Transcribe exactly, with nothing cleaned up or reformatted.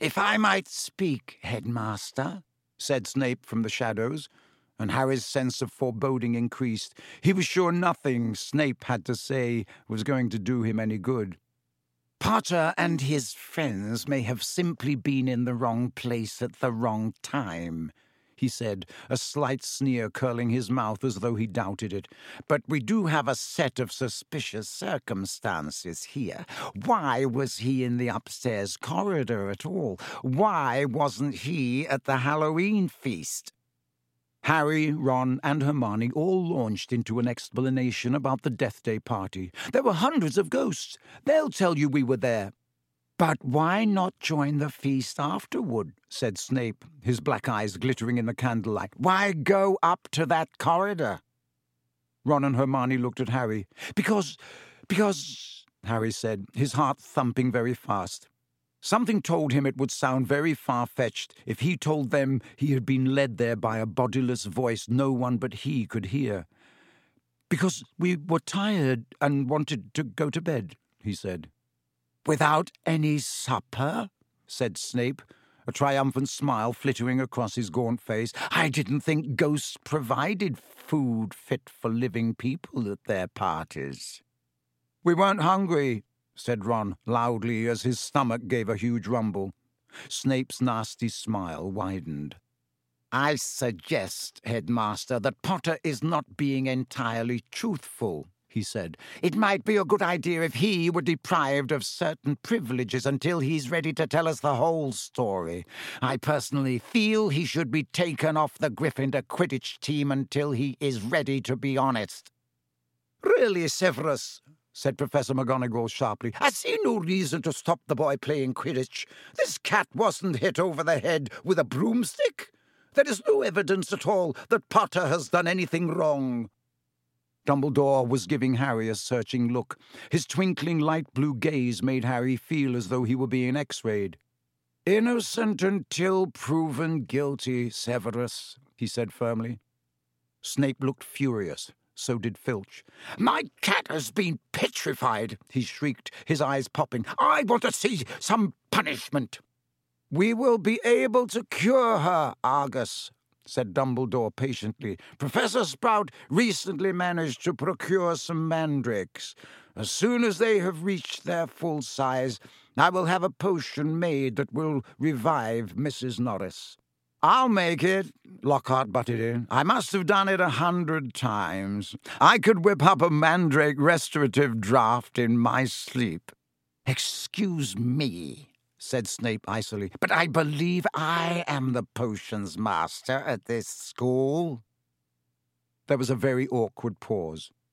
"If I might speak, Headmaster," said Snape from the shadows, and Harry's sense of foreboding increased. He was sure nothing Snape had to say was going to do him any good. "Potter and his friends may have simply been in the wrong place at the wrong time," he said, a slight sneer curling his mouth as though he doubted it. "But we do have a set of suspicious circumstances here. Why was he in the upstairs corridor at all? Why wasn't he at the Halloween feast?" Harry, Ron, and Hermione all launched into an explanation about the Death Day party. "There were hundreds of ghosts. They'll tell you we were there." "But why not join the feast afterward?" said Snape, his black eyes glittering in the candlelight. "Why go up to that corridor?" Ron and Hermione looked at Harry. Because, because, Harry said, his heart thumping very fast. Something told him it would sound very far-fetched if he told them he had been led there by a bodiless voice no one but he could hear. "Because we were tired and wanted to go to bed," he said. "Without any supper?" said Snape, a triumphant smile flittering across his gaunt face. "I didn't think ghosts provided food fit for living people at their parties." "We weren't hungry," said Ron loudly as his stomach gave a huge rumble. Snape's nasty smile widened. "I suggest, Headmaster, that Potter is not being entirely truthful," he said. "It might be a good idea if he were deprived of certain privileges until he's ready to tell us the whole story. I personally feel he should be taken off the Gryffindor Quidditch team until he is ready to be honest." "Really, Severus," said Professor McGonagall sharply, "I see no reason to stop the boy playing Quidditch. This cat wasn't hit over the head with a broomstick. There is no evidence at all that Potter has done anything wrong." Dumbledore was giving Harry a searching look. His twinkling light blue gaze made Harry feel as though he were being x-rayed. "Innocent until proven guilty, Severus," he said firmly. Snape looked furious. So did Filch. "My cat has been petrified," he shrieked, his eyes popping. "I want to see some punishment." "We will be able to cure her, Argus," said Dumbledore patiently. "Professor Sprout recently managed to procure some mandrakes. As soon as they have reached their full size, I will have a potion made that will revive Missus Norris." "I'll make it," Lockhart butted in. "I must have done it a hundred times. I could whip up a mandrake restorative draught in my sleep." "Excuse me," said Snape icily, "but I believe I am the potions master at this school." There was a very awkward pause.